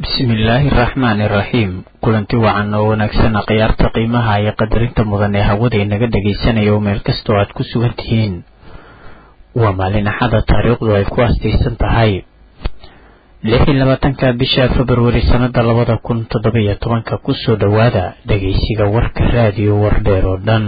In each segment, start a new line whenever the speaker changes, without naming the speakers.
bismillaahi raxmaani raxiim kulanti wacan oo wanaagsan khiyaarta qiimaha iyo qadarinta mudan ee hawada inaga dhagaysanaya oo meel kastoo aad ku sugan tihiin waa maalin axada taariikhdu ay ku astaysan tahay 26 bisha February sanada 2017 kusoo dhawaada dhagaysiga warka raadiyo wardheer oo dhan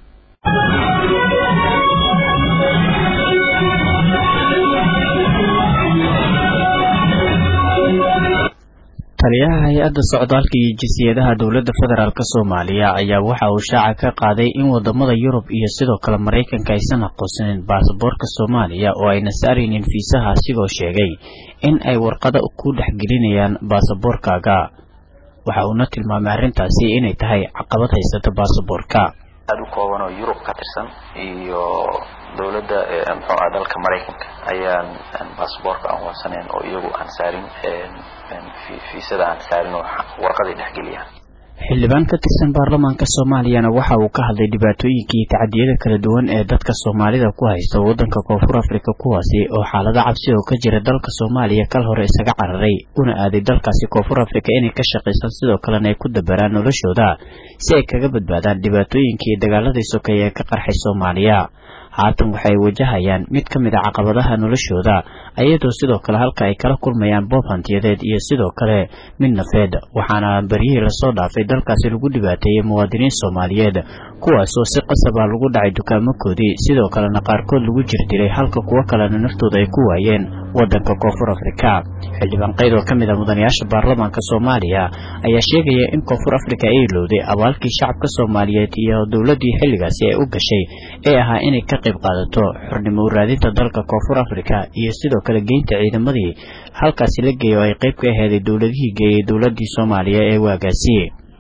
taliyaha hay'adda socdaalka iyo jinsiyadaha dowladda federaalka Soomaaliya ayaa waxa uu shaaca ka qaaday in wadamada Yurub iyo sidoo kale Mareykanka aysan aqoonsanin baasaboorka Soomaaliya oo ayna saarinin fiisaha asigoo sheegay in ay warqado ku dhaxgelinayaan baasaboorkaaga waxa uu tilmaamay arrintaasi inay tahay caqabad haysata baasaboorka
adu kooban oo Yurub ka tirsan iyo dowladda dalka Mareykanka ayaan baasaboorka aan wasaneyn oo iyagu aan saarin fiisada aan saarin warqadii dhaxgeliyaan
xildhibaan ka tirsan baarlamaanka Soomaaliya waxa uu ka hadlay dhibaatooyinka iyo tacadiyada kala duwan ee dadka Soomaalida ku haysta wadanka Koonfur Afrika kuwaasi oo xaalada cabsi oo ka jira dalka Soomaaliya kal hore isaga cararay una aaday dalkaasi Koonfur Afrika inay ka shaqeeysan sidoo kale ay ku dabaraan noloshooda si ay kaga badbaadaan dhibaatooyinka iyo dagaalada sokeeye ka qarxay Soomaaliya haatan waxay wajahayaan mid ka mid ah caqabadaha noloshooda ayadoo sidoo kale halka ay kala kulmayaan boob hantiyadeed iyo sidoo kale mid nafeed waxaana bariyay la soo dhaafay dalkaasi lagu dhibaateeyay muwaadiniin Soomaaliyeed kuwaas oo si qasab ah lagu dhacay dukaamakoodii sidoo kalena qaarkood lagu jirdiray halka kuwa kalena naftooda ay ku waayeen wadanka Koonfur Afrika xildhibaan qayb oo ka mid ah mudanayaasha baarlamaanka Soomaaliya ayaa sheegaya in Koonfur Afrika ay looday abaalkii shacabka Soomaaliyeed iyo dawladii xilligaasi ay u gashay ee ahaa inay ka qayb qaadato xornimo u raadinta dalka Koonfur Afrika iyo sidoo kale geynta ciidamadii halkaasi la geeyo ay qayb ka ahayd dawladihii geeyay dawladii Soomaaliya ee waagaasi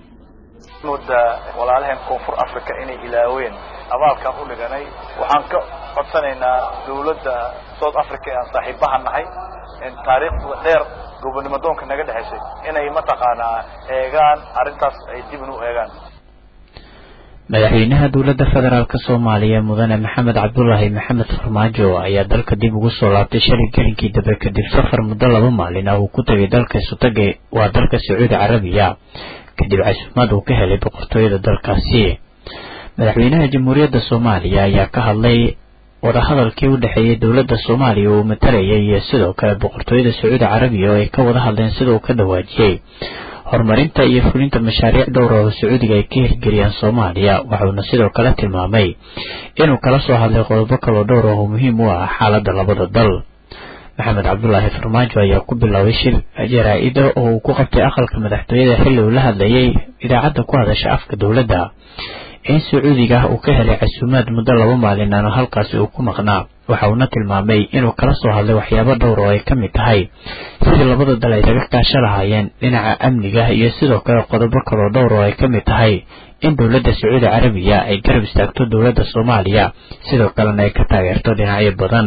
mudda walaalahan Koonfur Afrika inay ilaaween abaalkan u dhiganay waxaan ka codsanaynaa dawladda South Africa ee saaxiibaha nahay in taariikhda dheer gobonnimadoonka naga dhaxaysay inay mataqaanaa eegaan arintaas ay dib u eegaan
madaxweynaha dowladda federaalka Soomaaliya mudane Maxamed Cabdullaahi Maxamed Farmaajo ayaa dalka dib ugu soo laabtay shalay galinkii dambe kadib safar muddo 2 maalin ah uu ku tagay dalka Sutage waa dalka Sacuudi Carabiya kadib casuumad uu ka helay boqortooyada dalkaasi madaxweynaha jamhuuriyadda Soomaaliya ayaa ka hadlay wadahadalkii u dhaxeeyay dowladda Soomaaliya oo matalaya iyo sidoo kale boqortooyada Sacuudi Carabiya oo ay ka wada hadleen sidoo ka dhawaajiyay horumarinta iyo fulinta mashaariic dhowr ah oo Sacuudiga ay ka hirgeliyaan Soomaaliya waxaana sidoo kale tilmaamay inuu kala soo hadlay qodobo kale oo dhowr ah oo muhiim u ah xaaladda labada dal Maxamed Cabdullaahi Farmaajo ayaa ku bilaabay shir jaraa'id oo uu ku qabtay aqalka madaxtooyada xilli uu la hadlayay idaacadda ku hadasha afka dowladda in Sacuudiga uu ka helay casuumad muddo 2 maalin ah halkaas uu ku maqnaa waxa uu tilmaamay inuu kala soo hadlay waxyaabo dhowr oo ay ka mid tahay sidii labada dal ay kaga kaashan lahaayeen dhinaca amniga iyo sidoo kale qodobo kale oo dhowr oo ay ka mid tahay in dowladda Sacuudi Carabiya ay garab istaagto dowladda Soomaaliya sidoo kalena ay ka taageerto dhinacyo badan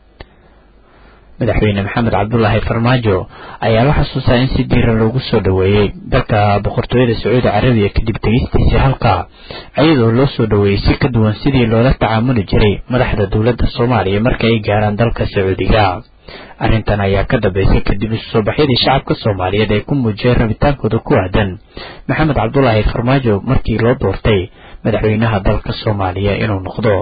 madaxweyne Maxamed Cabdullaahi Farmaajo ayaa la xasuustaa in si diiran loogu soo dhaweeyay dalka boqortooyada Sacuudi Carabiya kadib tagistiisa halka ayadoo loo soo dhaweeyay si ka duwan sidii loola tacaamuli jiray madaxda dowladda Soomaaliya marka ay gaaraan dalka Sacuudiga arrintan ayaa ka dambeysay kadib soo baxyadii shacabka Soomaaliyeed ay ku muujiyeen rabitaankooda ku aadan Maxamed Cabdullaahi Farmaajo markii loo doortay madaxweynaha dalka Soomaaliya inuu noqdo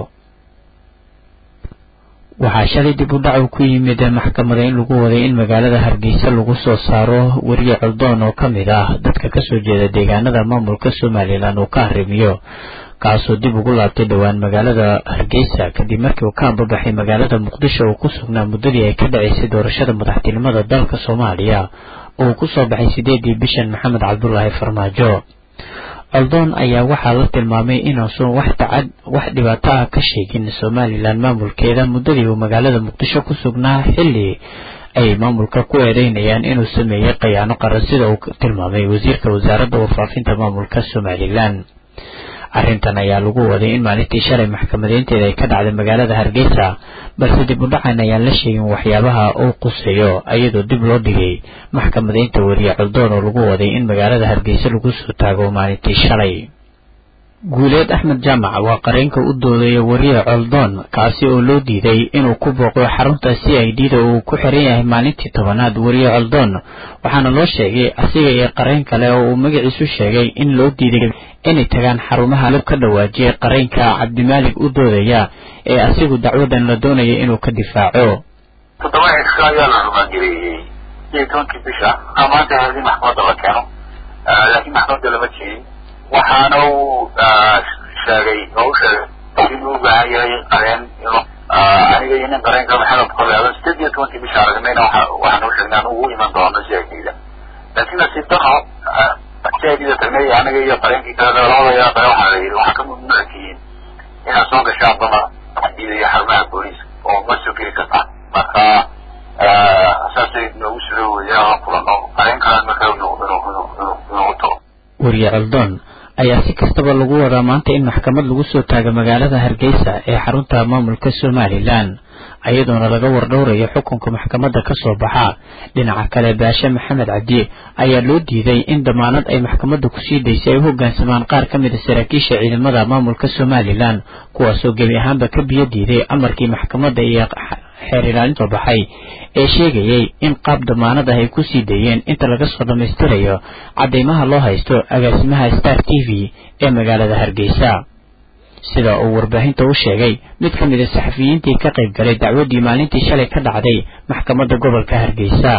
waxaa shalay dib u dhac ku yimid maxkamadda in lagu waday in magaalada Hargeysa lagu soo saaro wariye Coldoon oo kamid ah dadka ka soo jeeda deegaanada maamulka Soomaaliland oo ka arrimiyo kaasoo dib ugu laabtay dhawaan magaalada Hargeysa kadib markii uu ka ambabaxay magaalada Muqdisho oo ku sugnaa muddadii ay ka dhaceysay doorashada madaxtinimada dalka Soomaaliya oo ku soo baxay 8 bishan Maxamed Cabdullaahi Farmaajo Coldoon ayaa waxaa la tilmaamay inuusan wax dhibaato ah ka sheegin Soomaaliland maamulkeeda muddadii uu magaalada Muqdisho ku sugnaa xilli ay maamulka ku eedeynayaan inuu sameeyay khiyaano qaran sida uu tilmaamay wasiirka wasaaradda warfaafinta maamulka Soomaaliland arrintan ayaa lagu waday in maalintii shalay maxkamadeynteeda ay ka dhacday magaalada Hargeysa balse dib u dhacan ayaan la sheegin waxyaabaha uu quseeyo ayadoo dib loo dhigay maxkamadeynta wariye Coldoon oo lagu waday in magaalada Hargeysa lagu soo taago maalintii shalay guuleed axmed jaamac waa qareenka u doodaya wariye coldoon kaasi oo loo diiday inuu ku booqdo xarunta CID-da uu ku xiran yahay maalintii 10aad wariye coldoon waxaana loo sheegay asiga iyo qareen kale oo uu magaciisu sheegay in loo diiday inay tagaan xarumaha lab ka dhawaajiyay qareenka Cabdimaalik u doodaya ee asigu dacwadan la doonaya inuu ka difaaco
toddoba ayaa la rumaangeliyay tobankii bisha amaanta hadii maxkamadda la keeno laakiin maxkamadda lama jeedin waxaana uu sheegay inuu u baahan yahay qareen aniga iyo nin qareenka maxamed qoleado 18 bisha aragnayna waxaan u sheegnay inuu iman doono CID-da laakiin nasiib darro CID-da tagnay aniga iyo qareenkii kale labadaya waxaa ka mamnuuciin inaan soo gashaan dama iyo xarumaha booliiska oo ma soo geli karta marka asaasay noogu soo weeyaan kulano qareen kale marka inuu tago
wariye coldoon ayaa si kastaba lagu wadaa maanta in maxkamad lagu soo taago magaalada Hargeysa ee xarunta maamulka Somaliland ayadoona laga wardhowrayo xukunka maxkamadda ka soo baxa dhinaca kale Baasha Maxamed Cabdi ayaa loo diiday in damaanad ay maxkamadda ku sii deysay ay hoggaansamaan qaar ka mid ah saraakiisha ciidamada maamulka Somaliland kuwaas oo gebi ahaanba ka biyo diiday amarkii maxkamadda iyo xeer ilaalinta baxay ee sheegayay in qaab damaanad ah ay ku sii deeyeen inta laga soo dhameystirayo cadeymaha loo haysto agaasimaha Star TV ee magaalada Hargeysa sida uu warbaahinta u sheegay mid ka mid ah saxafiyiintii ka qayb galay dacwadii maalintii shalay ka dhacday maxkamadda gobolka Hargeysa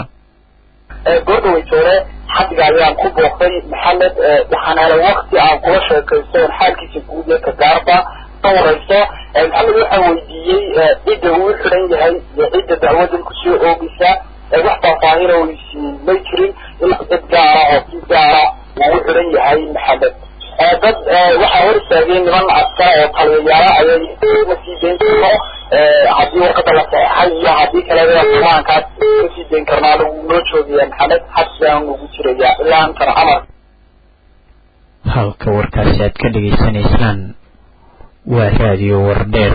goordhow joore xadga ayaan ku booqday maxamed waxaan helay waqti aan kula sheekaysto xaalkiisa guud ee ka gaarba dowrayso maxamed waxaa weydiiyey cidda uu xiran yahay iyo cidda dacwadan kusoo oogaysa wax faahfaahina weysiin may jirin ilaa dad gaara oo si gaara uu xiran yahay maxamed dad waxaa hor istaageen niman askar oo taliyayaala ayay masii deyn karno haddii warqada la saxeexay iyo haddii kaleba xumaankaas masii deyn karnaa lagu noo joogaya maxamed xabsaan ugu jiraya ilaa intan camar
halka warkaasi aad ka dhegaysanaysaan waa raadiyo wardheer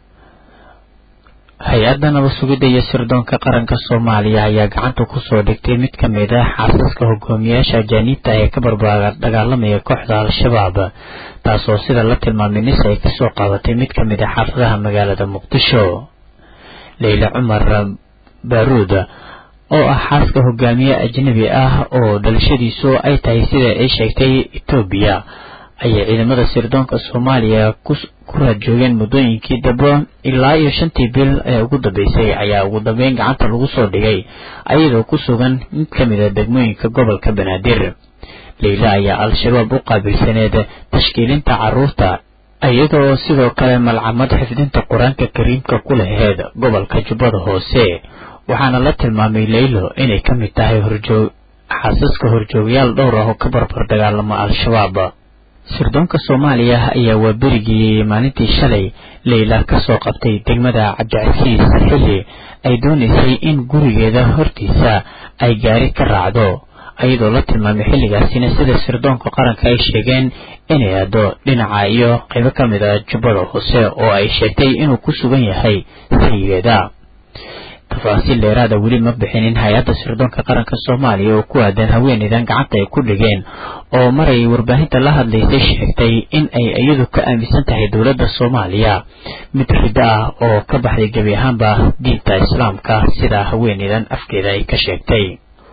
hay-adda nabad sugidda iyo sirdoonka qaranka Soomaaliya ayaa gacanta ku soo dhigtay mid ka mid ah xaasaska hogaamiyaasha ajaanibta ee ka barbaaga dagaalamaya kooxda Al-Shabaab taasoo sida la tilmaamay nis ay ka soo qaadatay mid ka mid ah xaafadaha magaalada Muqdisho Leila Umar Baruud oo ah xaaska hogaamiye ajnabi ah oo dhalashadiisu ay tahay sida ay sheegtay Itoobiya ayay ciidamada sirdoonka Soomaaliya ku raad joogeen muddooyinkii daba ilaa iyo 5 bil ee ugu dambeysay ayaa ugu dambeyn gacanta lagu soo dhigay ayadoo ku sugan mid ka mid ah degmooyinka gobolka Banaadir Leila ayaa Al-Shabaab u qaabilsaneed tashkiilinta carruurta ayadoo sidoo kale malcamad xifdinta Quraanka Kariimka ku lahayd gobolka Jubbada Hoose waxaana la tilmaamay Leila inay ka mid tahay xaasaska horjoogyaal dhowr ah oo ka barbar dagaalama Al-Shabaab sirdoonka Soomaaliya ayaa waaberigii maalintii shalay Leila ka soo qabtay degmada Cabdicasiis xilli ay doonaysay in gurigeeda hortiisa ay gaari ka raacdo ayadoo la tilmaamay xilligaasina sida sirdoonka qaranka ay sheegeen inay aado dhinaca iyo qaybo ka mid ah Jubbada Hoose oo ay sheegtay inuu ku sugan yahay saygeeda tafaasiil dheeraada weli ma bixinin hay-adda sirdoonka qaranka Soomaaliya oo ku aadan haweeneydan gacanta ay ku dhigeen oo maray warbaahinta la hadlaysay sheegtay in ay iyadu ka aaminsan tahay dowladda Soomaaliya mid rida ah oo ka baxday gebi ahaanba diinta Islaamka sida haweeneydan afkeeda ay ka sheegtay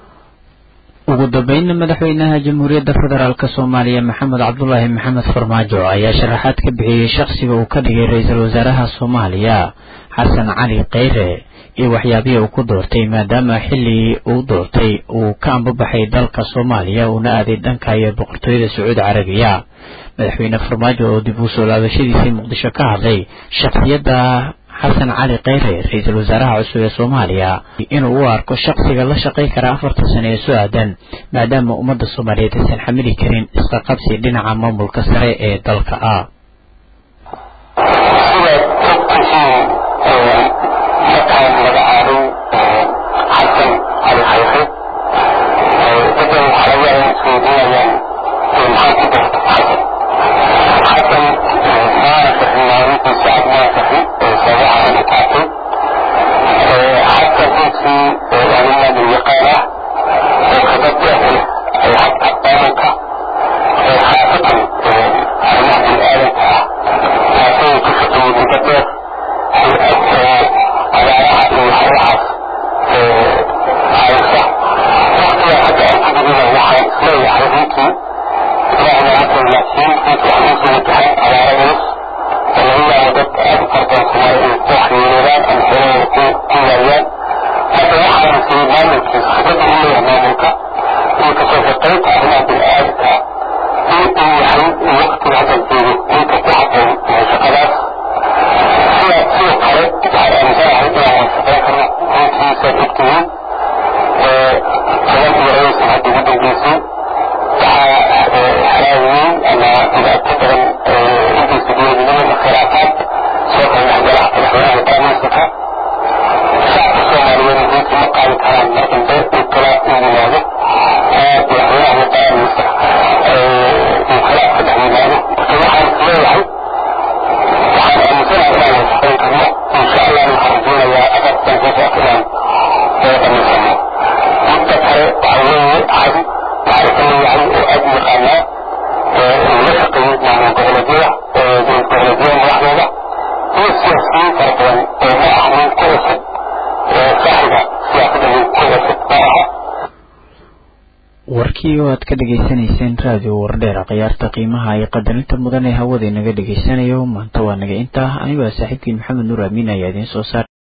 ugu dambeyn madaxweynaha Jamhuuriyadda Federaalka Soomaaliya Maxamed Cabdullaahi Maxamed Farmaajo ayaa sharaxaad ka bixiyay shakhsiga uu ka dhigay ra'iisul wasaaraha Soomaaliya Xasan Cali Kheyre iyo waxyaabihii uu ku doortay maadaama xilli uu doortay uu ka ambabaxay dalka Soomaaliya uuna aaday dhanka iyo boqortooyada Sacuudi Carabiya madaxweyne Farmaajo oo dib u soo laabashadiisii Muqdisho ka hadlay shakhsiyadda Xasan Cali Kheyre ra'iisul wasaaraha cusub ee Soomaaliya inuu u arko shakhsiga la shaqeyn kara 4 sano ee soo aadan maadaama ummadda Soomaaliyeed aysan xamili karin iska qabsi dhinaca maamulka sare ee dalka ah
runtii ilaahna hadda laakiin runtii waxaan usoo watahay abaaro culus oo laga yaabo dad aad u fardan Soomaali inay ku waxyeeleeyaan ama xoolahooda ku waayaan hadda waxaan sii maamulkiisa khibrada u leeyahay maamulka iyo kasoo shaqaynta arrimaha bini'aadamka in uu yahay waqtiga hadda joogo inta ku habboon shaqadaas sidoo kale waxaan aaminsanahay inaan shaqayn karno runtii saad ogtihiin toban iyo laba sano hadda ugu dambeysay waxaa xalaawiyey ama dhibaato badan intaysa dowladnimada khilaafaad soo kala dhexgala madaxweynaha baarlamaanka shacabka Soomaaliyeed runtii ma qaadi karaan mar dambe in khilaaf uu yimaado madaxweynaha baarlamaanka uu khilaaf ka dhex yimaado marka waxaan leeyahay waxaan aaminsanahay inaan shaqayn karno insha allah waxaan rajeynayaa afartan soo socota inaan dhamaysano midda kale waxaa weeye xadi waxaa ka leeyahay oo aad u yaqaanaa la shaqeeyey maamul goboleedyada madaxdooda iyo siyaasiyiin fara badan oo ma aha nin ku cusub saaxiga siyaasadda nin ku cusub ma aha
warkii oo aad ka dhegaysanayseen raadiyo wardheera khiyaarta qiimaha iyo qadarinta mudan ee hawada inaga dhegaysanayo maanta waa naga intaa anigoo saaxiibkiin maxamed nuur amiin ayaa idiin soo saaray